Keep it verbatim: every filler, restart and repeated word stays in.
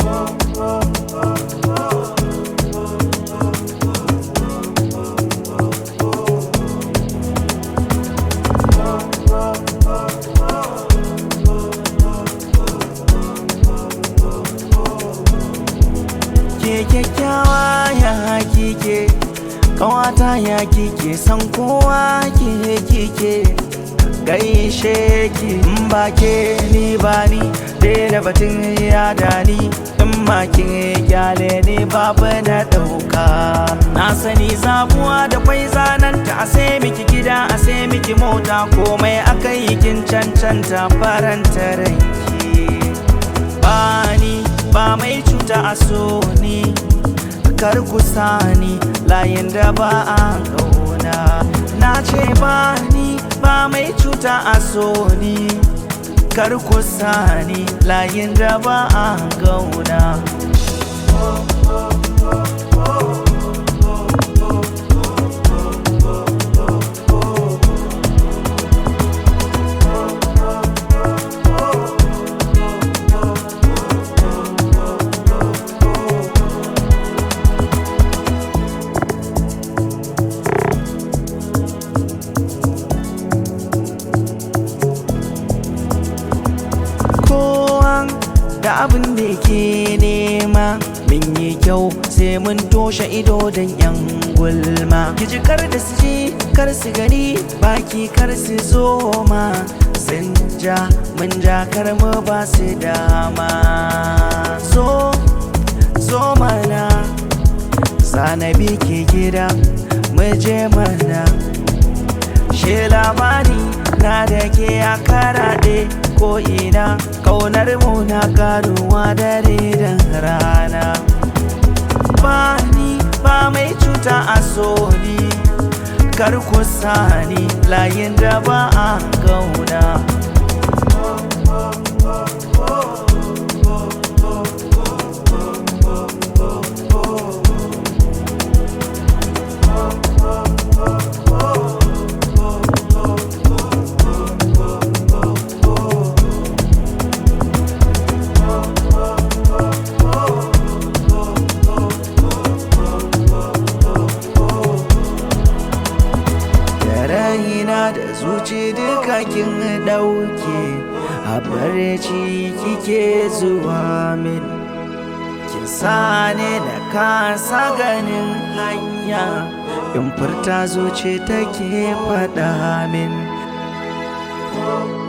Ke kyakkyawa ya kike, ƙawata ya kike, san kowa ke kike. Gaishe ki in ba ke ni ba ni, daina batun ya dani. In ma kin kyale ni babu na ɗauka. Na sani zabuwa da kwai zananta, a sai miki gida a sai miki mota, komai aka yi kin cancanta faranta ranki. Ba ni ba mai cuta a so ni, kar ku sani layin da ba a ƙauna. Na ce ba ni ba mai cuta a so ni, kar ku sani layin da ba a ƙauna. Da abin da ke nema mun yi kyau sai mun toshe ido don yan gulma. Kiji kar da su ji kar su gani, baki kar su zoma. Sun ja mun ja kar mu ba su dama. Zo zo mana zanabi ke gida mu je mana. She labari na da ke a karaɗe ko ina, ƙaunar mu na karuwa dare da rana. Ba ni ba mai cuta a so ni, kar ku sani layin da ba a ƙauna. Da zuci duka kin ɗauke, a barci kike zuwa min. Kin sani na kasa ganin hanya, in furta zuci take faɗa min.